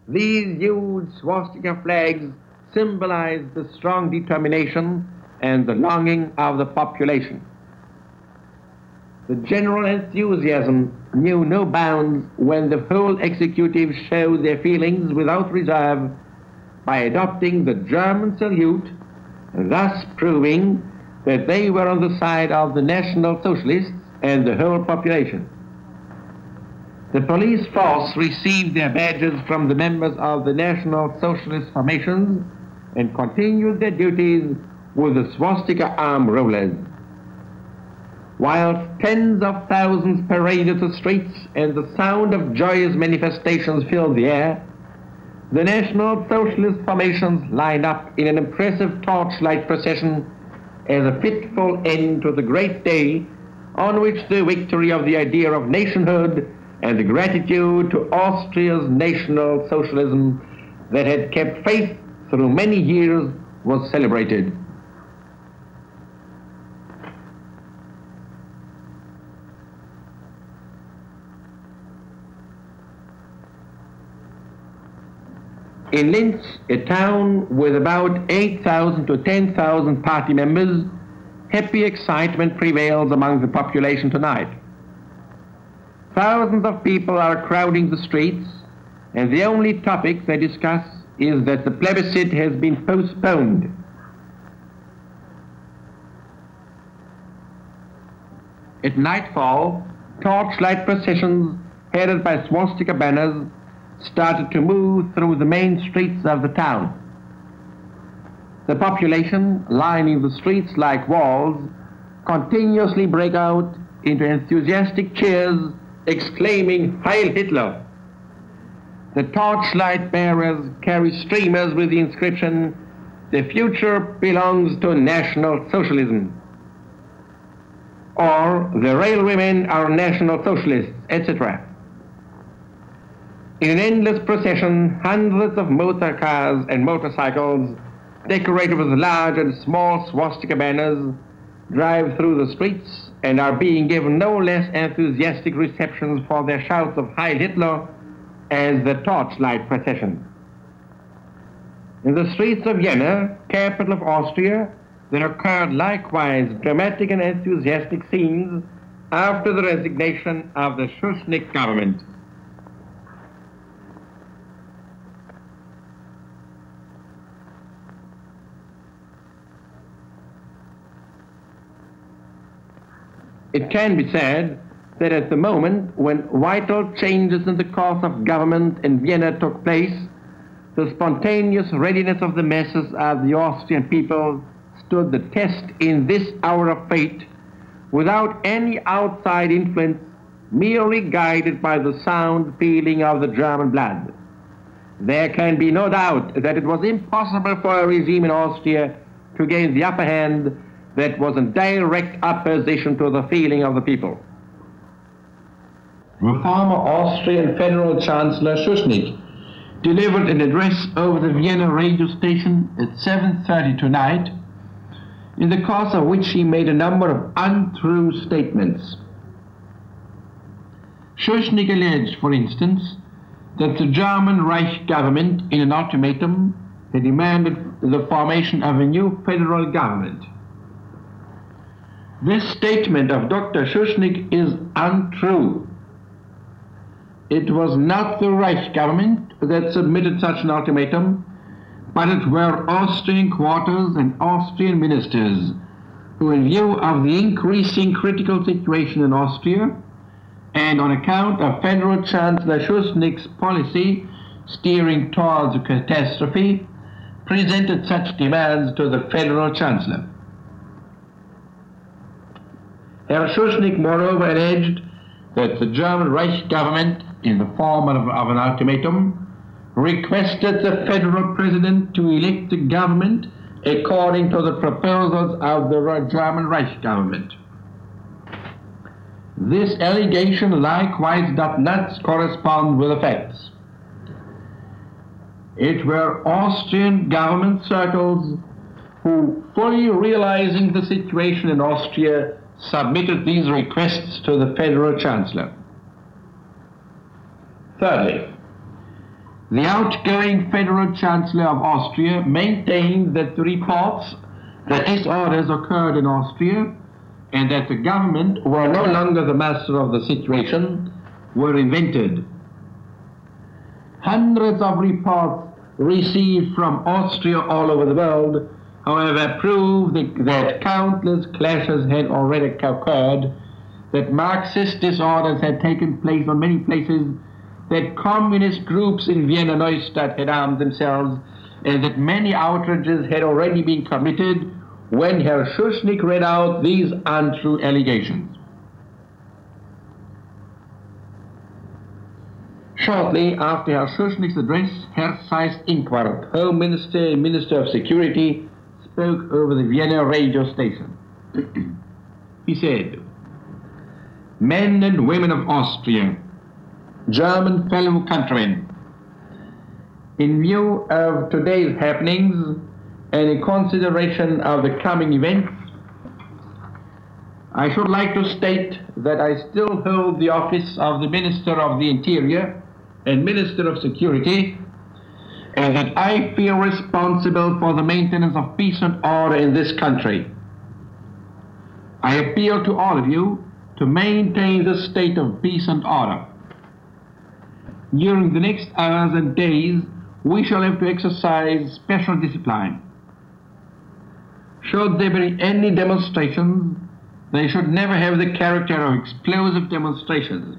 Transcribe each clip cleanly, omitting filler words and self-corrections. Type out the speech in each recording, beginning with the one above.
These huge swastika flags symbolize the strong determination and the longing of the population. The general enthusiasm knew no bounds when the whole executive showed their feelings without reserve by adopting the German salute, thus proving that they were on the side of the National Socialists and the whole population. The police force received their badges from the members of the National Socialist formations and continued their duties with the swastika arm rollers. While tens of thousands paraded the streets and the sound of joyous manifestations filled the air, the National Socialist formations lined up in an impressive torchlight procession as a fitful end to the great day on which the victory of the idea of nationhood and the gratitude to Austria's National Socialism that had kept faith through many years was celebrated. In Linz, a town with about 8,000 to 10,000 party members, happy excitement prevails among the population tonight. Thousands of people are crowding the streets, and the only topic they discuss is that the plebiscite has been postponed. At nightfall, torchlight processions headed by swastika banners started to move through the main streets of the town. The population, lining the streets like walls, continuously break out into enthusiastic cheers, exclaiming, "Heil Hitler!" The torchlight bearers carry streamers with the inscription, "The future belongs to National Socialism," or "The railwaymen are National Socialists," etc. In an endless procession, hundreds of motor cars and motorcycles, decorated with large and small swastika banners, drive through the streets and are being given no less enthusiastic receptions for their shouts of "Heil Hitler" as the torchlight procession. In the streets of Vienna, capital of Austria, there occurred likewise dramatic and enthusiastic scenes after the resignation of the Schuschnigg government. It can be said that at the moment when vital changes in the course of government in Vienna took place, the spontaneous readiness of the masses of the Austrian people stood the test in this hour of fate without any outside influence, merely guided by the sound feeling of the German blood. There can be no doubt that it was impossible for a regime in Austria to gain the upper hand that was in direct opposition to the feeling of the people. The former Austrian Federal Chancellor Schuschnigg delivered an address over the Vienna radio station at 7:30 tonight, in the course of which he made a number of untrue statements. Schuschnigg alleged, for instance, that the German Reich government, in an ultimatum, had demanded the formation of a new federal government. This statement of Dr. Schuschnigg is untrue. It was not the Reich government that submitted such an ultimatum, but it were Austrian quarters and Austrian ministers who, in view of the increasing critical situation in Austria, and on account of Federal Chancellor Schuschnigg's policy steering towards a catastrophe, presented such demands to the Federal Chancellor. Herr Schuschnigg, moreover, alleged that the German Reich government, in the form of an ultimatum, requested the federal president to elect a government according to the proposals of the German Reich government. This allegation likewise does not correspond with the facts. It were Austrian government circles who, fully realizing the situation in Austria, submitted these requests to the Federal Chancellor. Thirdly, The outgoing Federal Chancellor of Austria maintained that the reports that disorders occurred in Austria and that the government were no longer the master of the situation were invented. Hundreds of reports received from Austria all over the world, however, prove that countless clashes had already occurred, that Marxist disorders had taken place on many places, that communist groups in Vienna Neustadt had armed themselves, and that many outrages had already been committed when Herr Schuschnigg read out these untrue allegations. Shortly after Herr Schuschnigg's address, Herr Seyss-Inquart, Home Minister and Minister of Security, spoke over the Vienna radio station. He said, "Men and women of Austria, German fellow countrymen, in view of today's happenings and in consideration of the coming events, I should like to state that I still hold the office of the Minister of the Interior and Minister of Security, and that I feel responsible for the maintenance of peace and order in this country. I appeal to all of you to maintain the state of peace and order. During the next hours and days, we shall have to exercise special discipline. Should there be any demonstrations, they should never have the character of explosive demonstrations.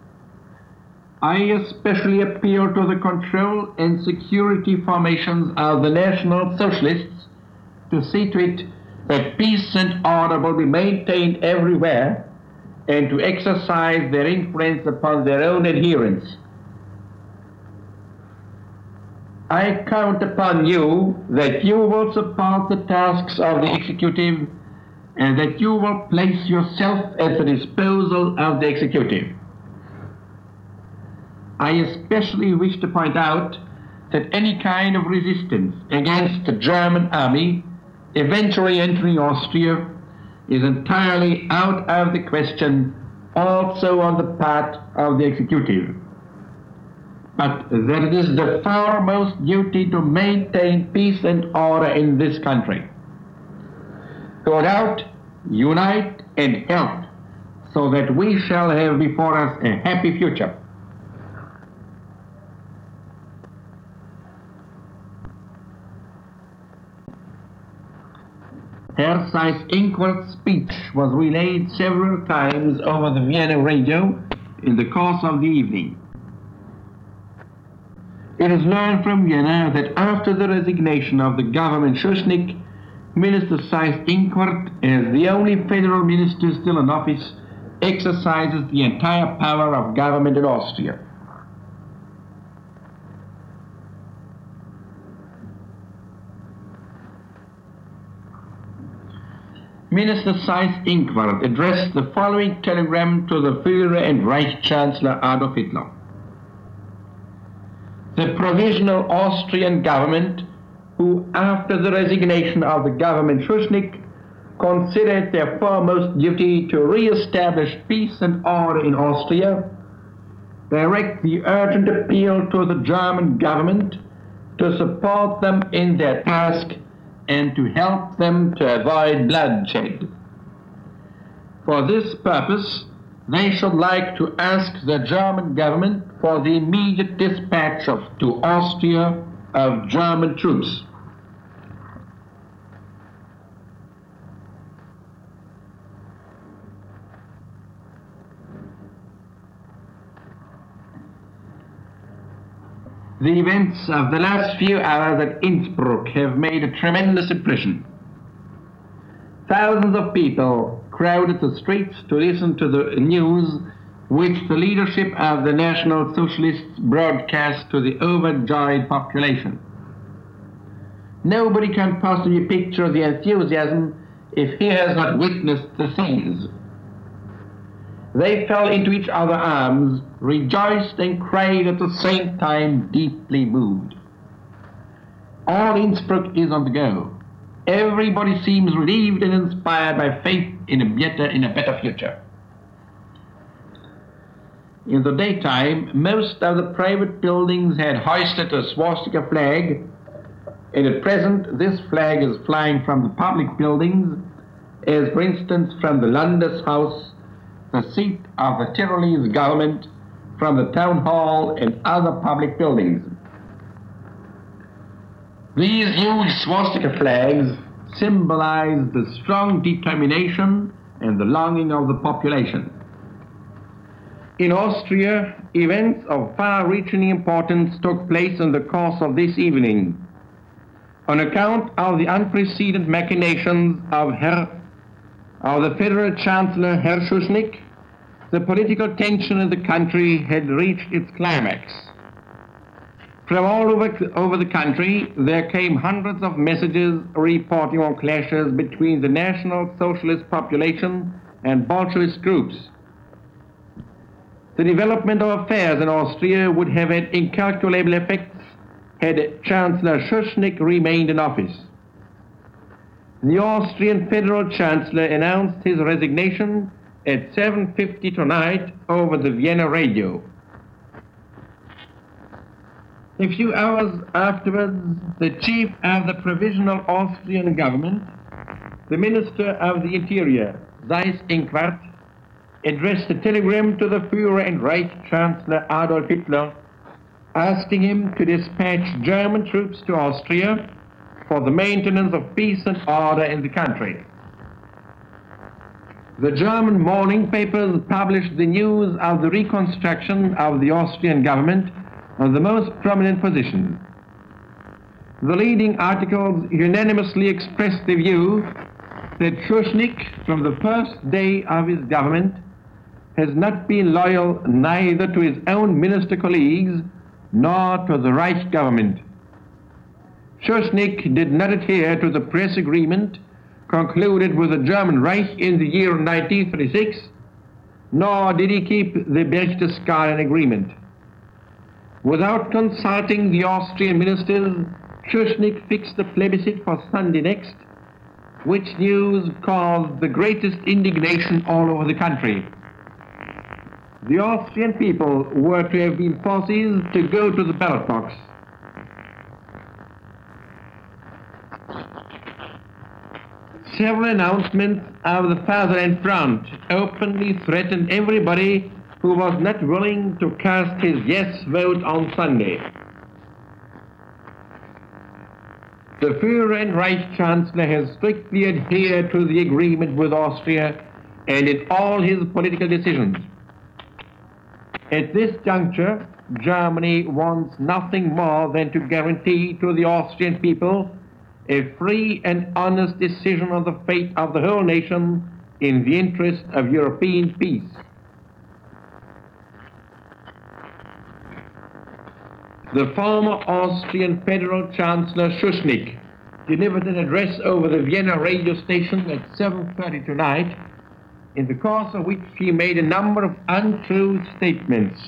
I especially appeal to the control and security formations of the National Socialists to see to it that peace and order will be maintained everywhere and to exercise their influence upon their own adherents. I count upon you that you will support the tasks of the executive and that you will place yourself at the disposal of the executive. I especially wish to point out that any kind of resistance against the German army eventually entering Austria is entirely out of the question, also on the part of the executive, but that it is the foremost duty to maintain peace and order in this country. Go out, unite, and help, so that we shall have before us a happy future." Herr Seyss-Inquart's speech was relayed several times over the Vienna radio in the course of the evening. It is learned from Vienna that after the resignation of the government Schuschnigg, Minister Seyss-Inquart, as the only federal minister still in office, exercises the entire power of government in Austria. Minister Seyss-Inquart addressed the following telegram to the Führer and Reich Chancellor Adolf Hitler. The provisional Austrian government, who after the resignation of the government Schuschnigg considered their foremost duty to re-establish peace and order in Austria, direct the urgent appeal to the German government to support them in their task and to help them to avoid bloodshed. For this purpose, they should like to ask the German government for the immediate dispatch to Austria of German troops. The events of the last few hours at Innsbruck have made a tremendous impression. Thousands of people crowded the streets to listen to the news which the leadership of the National Socialists broadcast to the overjoyed population. Nobody can possibly picture the enthusiasm if he has not witnessed the scenes. They fell into each other's arms, rejoiced and cried at the same time, deeply moved. All Innsbruck is on the go. Everybody seems relieved and inspired by faith in a better future. In the daytime, most of the private buildings had hoisted a swastika flag, and at present this flag is flying from the public buildings, as for instance from the Landeshaus, the seat of the Tyrolese government, from the town hall and other public buildings. These huge swastika flags symbolize the strong determination and the longing of the population. In Austria, events of far-reaching importance took place in the course of this evening. On account of the unprecedented machinations of the Federal Chancellor Herr Schuschnigg, the political tension in the country had reached its climax. From all over the country, there came hundreds of messages reporting on clashes between the National Socialist population and Bolshevist groups. The development of affairs in Austria would have had incalculable effects had Chancellor Schuschnigg remained in office. The Austrian Federal Chancellor announced his resignation at 7:50 tonight over the Vienna radio. A few hours afterwards, the chief of the Provisional Austrian Government, the Minister of the Interior, Seyss-Inquart, addressed a telegram to the Führer and Reich Chancellor Adolf Hitler, asking him to dispatch German troops to Austria for the maintenance of peace and order in the country. The German morning papers published the news of the reconstruction of the Austrian government on the most prominent positions. The leading articles unanimously expressed the view that Schuschnigg, from the first day of his government, has not been loyal neither to his own minister colleagues nor to the Reich government. Schuschnigg did not adhere to the press agreement concluded with the German Reich in the year 1936, nor did he keep the Berchtesgaden agreement. Without consulting the Austrian ministers, Schuschnigg fixed the plebiscite for Sunday next, which news caused the greatest indignation all over the country. The Austrian people were to have been forced to go to the ballot box. Several announcements of the Fatherland Front openly threatened everybody who was not willing to cast his yes vote on Sunday. The Führer and Reich Chancellor has strictly adhered to the agreement with Austria and in all his political decisions. At this juncture, Germany wants nothing more than to guarantee to the Austrian people a free and honest decision on the fate of the whole nation in the interest of European peace. The former Austrian Federal Chancellor Schuschnigg delivered an address over the Vienna radio station at 7:30 tonight, in the course of which he made a number of untrue statements.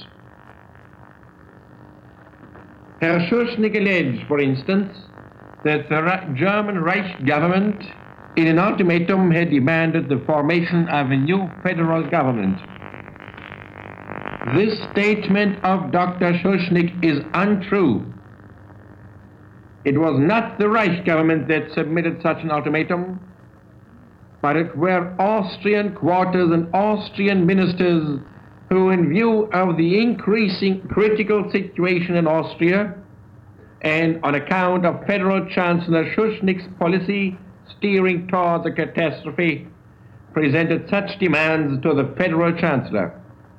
Herr Schuschnigg alleged, for instance, that the German Reich government, in an ultimatum, had demanded the formation of a new federal government. This statement of Dr. Schuschnigg is untrue. It was not the Reich government that submitted such an ultimatum, but it were Austrian quarters and Austrian ministers who, in view of the increasing critical situation in Austria, and on account of Federal Chancellor Schuschnigg's policy steering towards a catastrophe, presented such demands to the Federal Chancellor.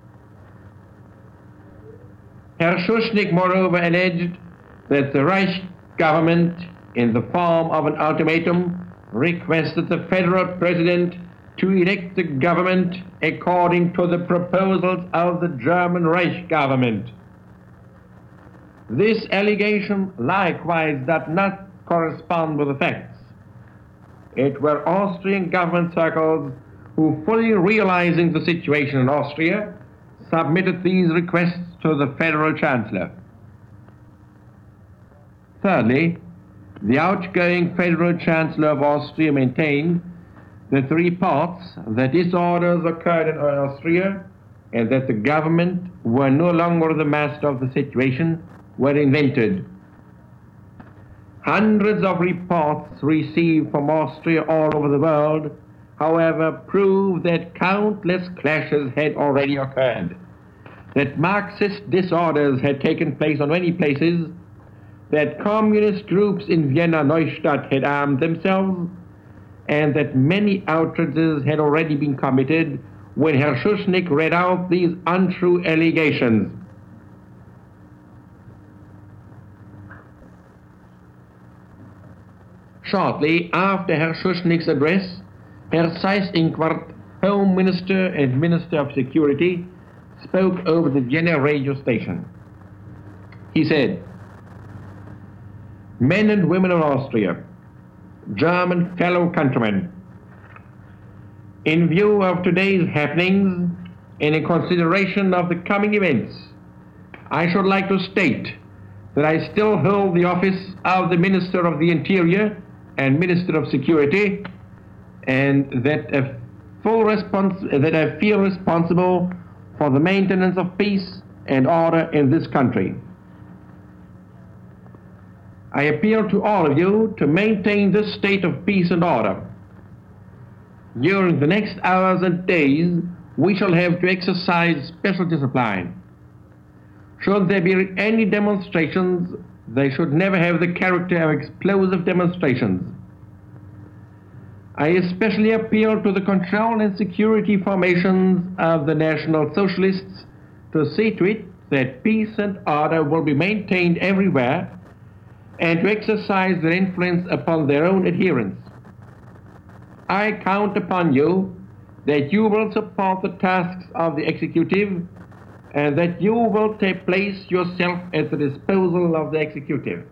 Herr Schuschnigg, moreover, alleged that the Reich government, in the form of an ultimatum, requested the Federal President to elect the government according to the proposals of the German Reich government. This allegation likewise does not correspond with the facts. It were Austrian government circles who, fully realizing the situation in Austria, submitted these requests to the Federal Chancellor. Thirdly, the outgoing Federal Chancellor of Austria maintained that the reports that disorders occurred in Austria and that the government were no longer the master of the situation were invented. Hundreds of reports received from Austria all over the world, however, prove that countless clashes had already occurred, that Marxist disorders had taken place on many places, that communist groups in Vienna Neustadt had armed themselves, and that many outrages had already been committed when Herr Schuschnigg read out these untrue allegations. Shortly after Herr Schuschnigg's address, Herr Seyss-Inquart, Home Minister and Minister of Security, spoke over the Vienna radio station. He said, "Men and women of Austria, German fellow countrymen, in view of today's happenings and in consideration of the coming events, I should like to state that I still hold the office of the Minister of the Interior and Minister of Security, and that I feel responsible for the maintenance of peace and order in this country. I appeal to all of you to maintain this state of peace and order. During the next hours and days, we shall have to exercise special discipline. Should there be any demonstrations, they should never have the character of explosive demonstrations. I especially appeal to the control and security formations of the National Socialists to see to it that peace and order will be maintained everywhere, and to exercise their influence upon their own adherents. I count upon you that you will support the tasks of the executive, and that you will place yourself at the disposal of the executive.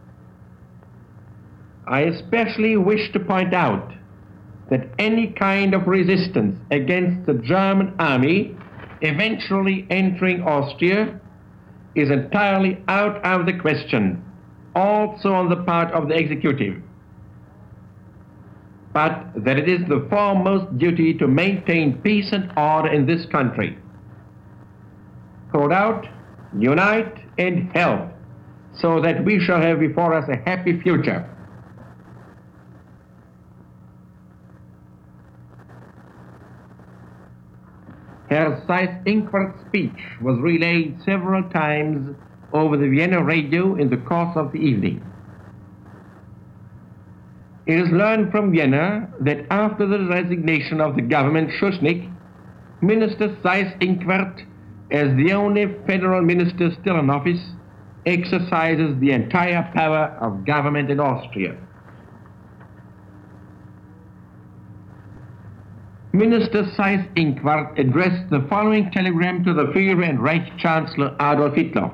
I especially wish to point out that any kind of resistance against the German army eventually entering Austria is entirely out of the question, also on the part of the executive, but that it is the foremost duty to maintain peace and order in this country. Hold out, unite, and help, so that we shall have before us a happy future." Herr Seyss-Inquart's speech was relayed several times over the Vienna radio in the course of the evening. It is learned from Vienna that after the resignation of the government Schuschnigg, Minister Seyss-Inquart, as the only federal minister still in office, exercises the entire power of government in Austria. Minister Seyss-Inquart addressed the following telegram to the Führer and Reich Chancellor Adolf Hitler.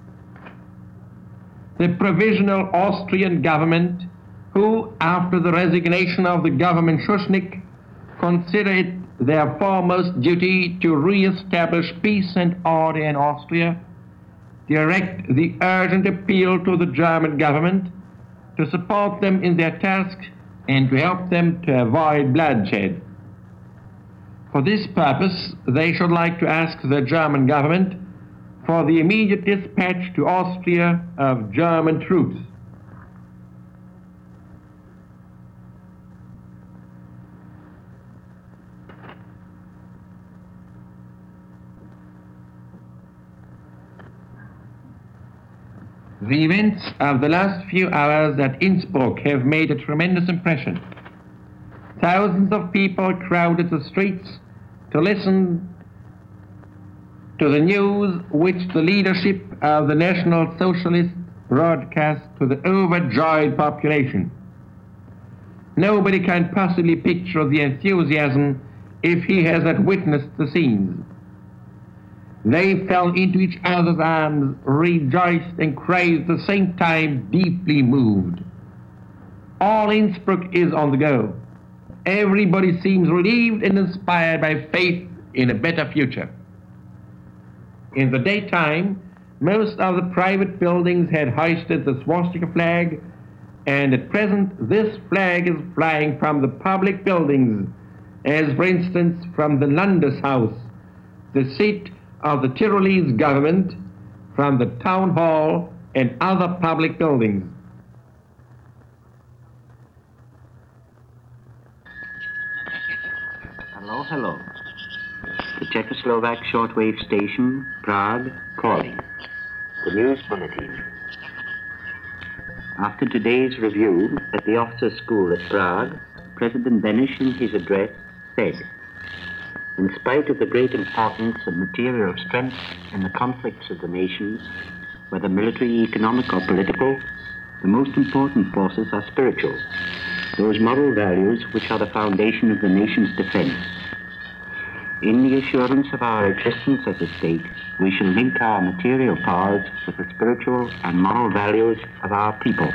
The provisional Austrian government, who, after the resignation of the government Schuschnigg, consider it their foremost duty to re-establish peace and order in Austria, direct the urgent appeal to the German government to support them in their task and to help them to avoid bloodshed. For this purpose, they should like to ask the German government for the immediate dispatch to Austria of German troops. The events of the last few hours at Innsbruck have made a tremendous impression. Thousands of people crowded the streets to listen to the news which the leadership of the National Socialists broadcast to the overjoyed population. Nobody can possibly picture the enthusiasm if he has not witnessed the scenes. They fell into each other's arms, rejoiced and cried at the same time, deeply moved. All Innsbruck is on the go. Everybody seems relieved and inspired by faith in a better future. In the daytime, most of the private buildings had hoisted the swastika flag, and at present this flag is flying from the public buildings, as for instance from the Landeshaus, the seat of the Tyrolese government, from the town hall and other public buildings. Hello, hello. The Czechoslovak shortwave station, Prague, calling. The news bulletin. After today's review at the officers' school at Prague, President Beneš in his address said, "In spite of the great importance of material strength in the conflicts of the nations, whether military, economic, or political, the most important forces are spiritual, those moral values which are the foundation of the nation's defense. In the assurance of our existence as a state, we shall link our material powers with the spiritual and moral values of our people."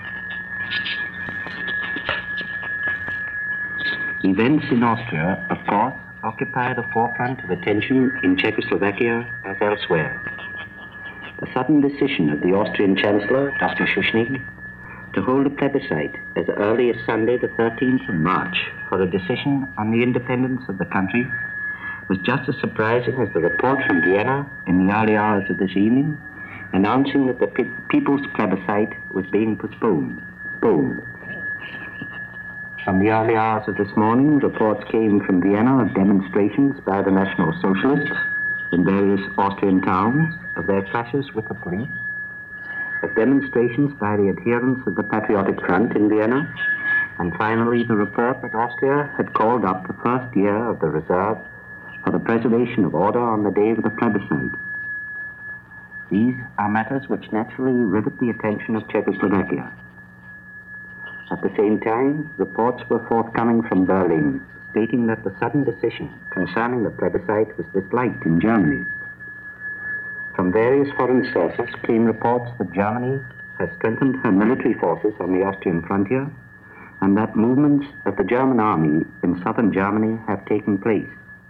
Events in Austria, of course, occupy the forefront of attention in Czechoslovakia as elsewhere. The sudden decision of the Austrian Chancellor, Dr. Schuschnigg, to hold a plebiscite as early as Sunday the 13th of March for a decision on the independence of the country was just as surprising as the report from Vienna in the early hours of this evening announcing that the people's plebiscite was being postponed. Boom. From the early hours of this morning, reports came from Vienna of demonstrations by the National Socialists in various Austrian towns, of their clashes with the police, of demonstrations by the adherents of the Patriotic Front in Vienna, and finally the report that Austria had called up the first year of the reserve for the preservation of order on the day of the plebiscite. These are matters which naturally rivet the attention of Czechoslovakia. At the same time, reports were forthcoming from Berlin, stating that the sudden decision concerning the plebiscite was disliked in Germany. From various foreign sources came reports that Germany has strengthened her military forces on the Austrian frontier, and that movements of the German army in southern Germany have taken place.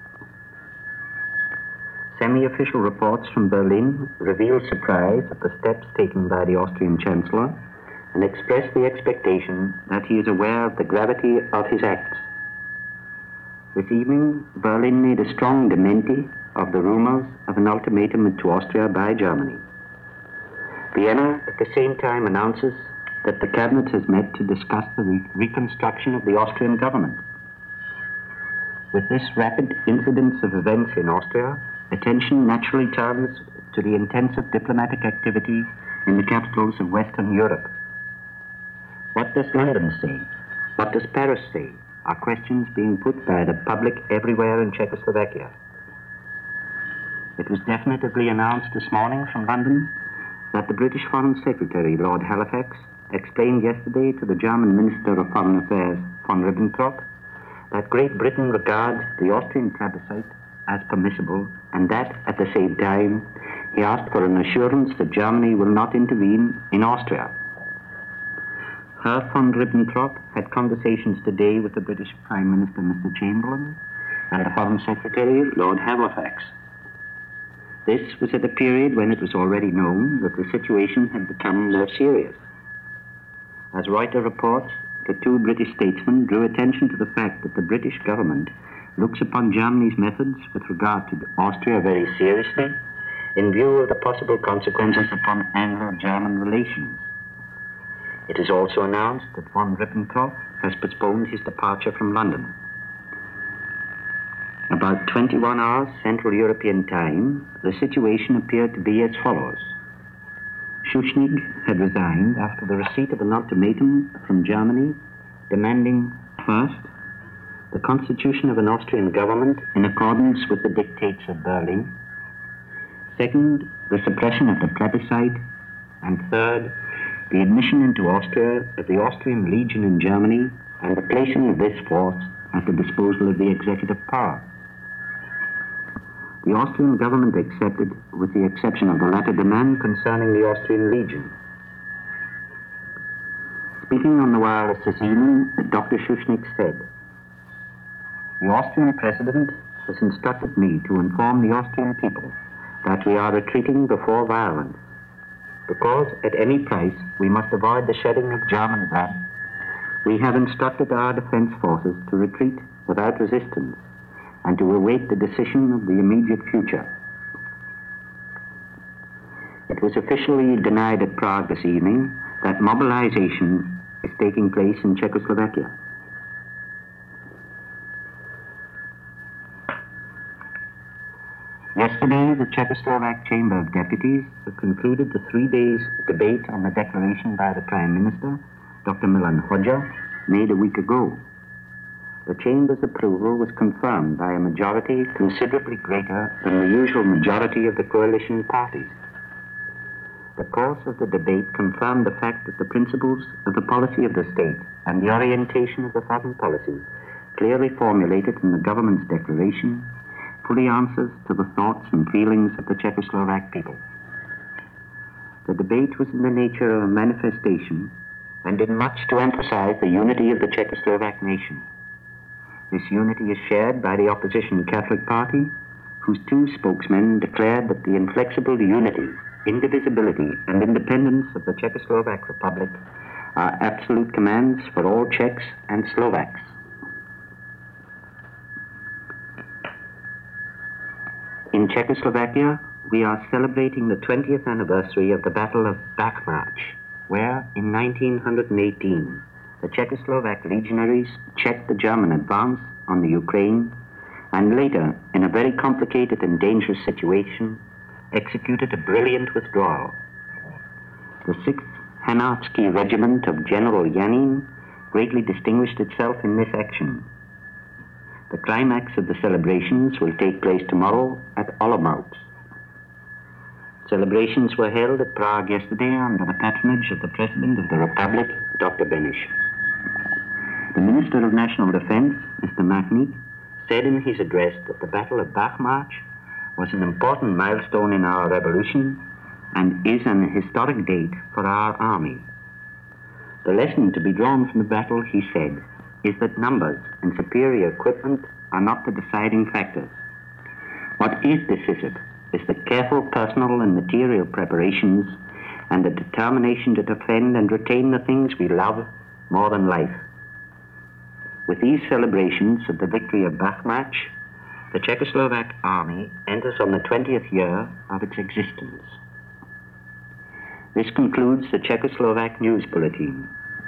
Semi-official reports from Berlin reveal surprise at the steps taken by the Austrian Chancellor and express the expectation that he is aware of the gravity of his acts. This evening, Berlin made a strong dementi of the rumors of an ultimatum to Austria by Germany. Vienna at the same time announces that the cabinet has met to discuss the reconstruction of the Austrian government. With this rapid incidence of events in Austria, attention naturally turns to the intensive diplomatic activity in the capitals of Western Europe. What does London say? What does Paris say? Are questions being put by the public everywhere in Czechoslovakia. It was definitively announced this morning from London that the British Foreign Secretary, Lord Halifax, explained yesterday to the German Minister of Foreign Affairs, von Ribbentrop, that Great Britain regards the Austrian plebiscite as permissible, and that, at the same time, he asked for an assurance that Germany will not intervene in Austria. Herr von Ribbentrop had conversations today with the British Prime Minister, Mr. Chamberlain, and the Foreign Secretary, Lord Halifax. This was at a period when it was already known that the situation had become more serious. As Reuters reports, the two British statesmen drew attention to the fact that the British government looks upon Germany's methods with regard to Austria very seriously in view of the possible consequences upon Anglo-German relations. It is also announced that von Ribbentrop has postponed his departure from London. About 21 hours Central European time, the situation appeared to be as follows. Schuschnigg had resigned after the receipt of an ultimatum from Germany demanding, first, the constitution of an Austrian government in accordance with the dictates of Berlin, second, the suppression of the plebiscite, and third, the admission into Austria of the Austrian Legion in Germany and the placing of this force at the disposal of the executive power. The Austrian government accepted, with the exception of the latter demand concerning the Austrian Legion. Speaking on the wireless this evening, Dr. Schuschnigg said, "The Austrian President has instructed me to inform the Austrian people that we are retreating before violence. Because at any price we must avoid the shedding of German blood, we have instructed our defense forces to retreat without resistance and to await the decision of the immediate future. It was officially denied at Prague this evening that mobilization is taking place in Czechoslovakia. Yesterday, the Czechoslovak Chamber of Deputies concluded the 3 days debate on the declaration by the Prime Minister, Dr. Milan Hodja, made a week ago. The Chamber's approval was confirmed by a majority considerably greater than the usual majority of the coalition parties. The course of the debate confirmed the fact that the principles of the policy of the state and the orientation of the foreign policy, clearly formulated in the government's declaration, fully answers to the thoughts and feelings of the Czechoslovak people. The debate was in the nature of a manifestation and did much to emphasize the unity of the Czechoslovak nation. This unity is shared by the opposition Catholic Party, whose 2 spokesmen declared that the inflexible unity, indivisibility, and independence of the Czechoslovak Republic are absolute commands for all Czechs and Slovaks. In Czechoslovakia, we are celebrating the 20th anniversary of the Battle of Bakhmach, where, in 1918, the Czechoslovak legionaries checked the German advance on the Ukraine, and later, in a very complicated and dangerous situation, executed a brilliant withdrawal. The 6th Hanarsky Regiment of General Yanin greatly distinguished itself in this action. The climax of the celebrations will take place tomorrow at Olomouc. Celebrations were held at Prague yesterday under the patronage of the President of the Republic, Dr. Beneš. The Minister of National Defense, Mr. Machnik, said in his address that the Battle of Bakhmach was an important milestone in our revolution and is an historic date for our army. The lesson to be drawn from the battle, he said, is that numbers and superior equipment are not the deciding factors. What is decisive is the careful personal and material preparations and the determination to defend and retain the things we love more than life. With these celebrations of the victory of Bakhmach, the Czechoslovak army enters on the 20th year of its existence. This concludes the Czechoslovak News Bulletin.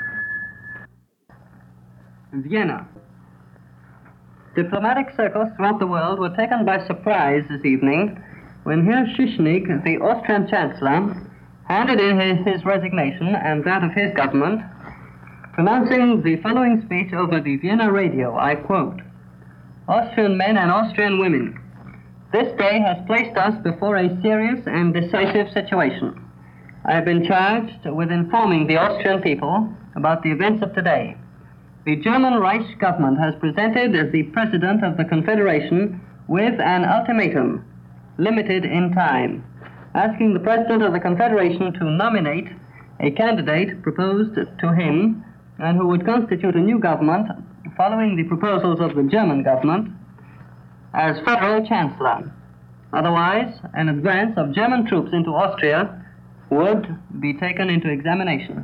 Vienna. Diplomatic circles throughout the world were taken by surprise this evening when Herr Schuschnigg, the Austrian Chancellor, handed in his resignation and that of his government, pronouncing the following speech over the Vienna radio. I quote, "Austrian men and Austrian women, this day has placed us before a serious and decisive situation. I have been charged with informing the Austrian people about the events of today. The German Reich government has presented the President of the Confederation with an ultimatum, limited in time, asking the President of the Confederation to nominate a candidate proposed to him and who would constitute a new government following the proposals of the German government as Federal Chancellor. Otherwise, an advance of German troops into Austria would be taken into examination.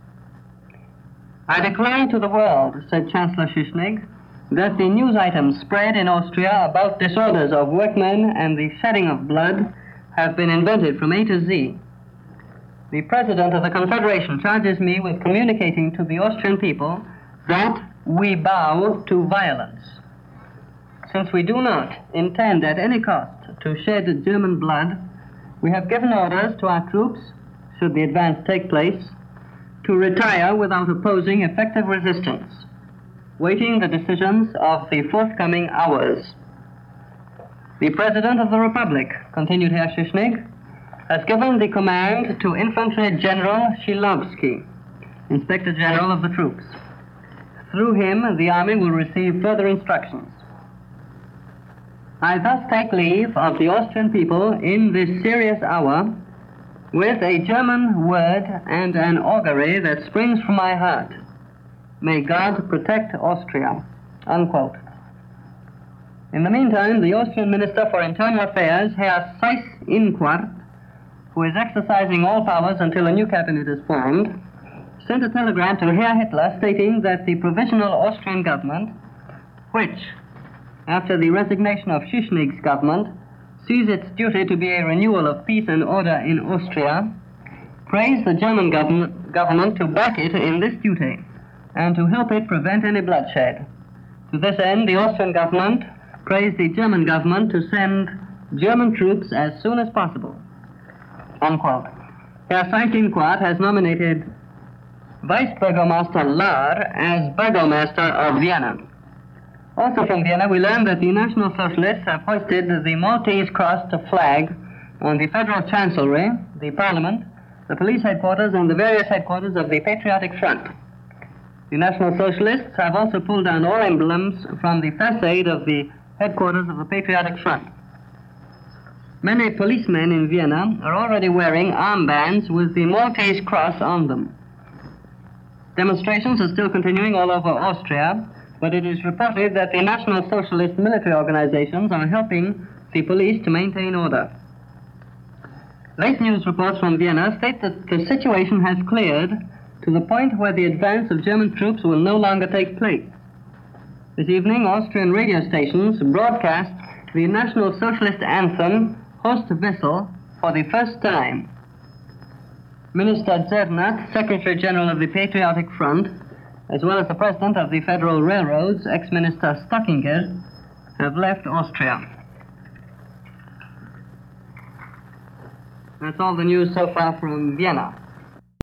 I declare to the world," said Chancellor Schuschnigg, "that the news items spread in Austria about disorders of workmen and the shedding of blood have been invented from A to Z. The President of the Confederation charges me with communicating to the Austrian people that we bow to violence. Since we do not intend at any cost to shed German blood, we have given orders to our troops, should the advance take place, to retire without opposing effective resistance, waiting the decisions of the forthcoming hours. The President of the Republic," continued Herr Schuschnigg, "has given the command to Infantry General Shilovsky, Inspector General of the troops. Through him, the army will receive further instructions. I thus take leave of the Austrian people in this serious hour with a German word and an augury that springs from my heart. May God protect Austria," unquote. In the meantime, the Austrian Minister for Internal Affairs, Herr Seyss-Inquart, who is exercising all powers until a new cabinet is formed, sent a telegram to Herr Hitler stating that the provisional Austrian government, which, after the resignation of Schischnig's government, sees its duty to be a renewal of peace and order in Austria, prays the German government to back it in this duty and to help it prevent any bloodshed. To this end, the Austrian government prays the German government to send German troops as soon as possible." Unquote. Herr Seyss-Inquart has nominated Vice Burgomaster Lahr as Burgomaster of Vienna. Also from Vienna, we learn that the National Socialists have hoisted the Maltese cross flag on the Federal Chancellery, the Parliament, the police headquarters, and the various headquarters of the Patriotic Front. The National Socialists have also pulled down all emblems from the facade of the headquarters of the Patriotic Front. Many policemen in Vienna are already wearing armbands with the Maltese cross on them. Demonstrations are still continuing all over Austria, but it is reported that the National Socialist military organizations are helping the police to maintain order. Late news reports from Vienna state that the situation has cleared to the point where the advance of German troops will no longer take place. This evening, Austrian radio stations broadcast the National Socialist anthem, Horst Wessel, for the first time. Minister Zernat, Secretary General of the Patriotic Front, as well as the President of the Federal Railroads, ex-Minister Stockinger, have left Austria. That's all the news so far from Vienna.